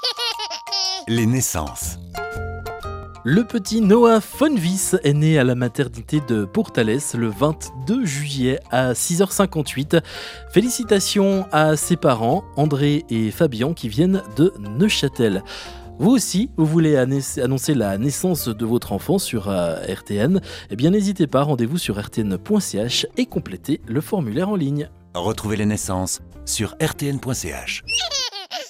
Les naissances. Le petit Noah Fonvis est né à la maternité de Pourtalès le 22 juillet à 6h58. Félicitations à ses parents, André et Fabien, qui viennent de Neuchâtel. Vous aussi, vous voulez annoncer la naissance de votre enfant sur RTN? Eh bien n'hésitez pas, rendez-vous sur rtn.ch et complétez le formulaire en ligne. Retrouvez les naissances sur rtn.ch.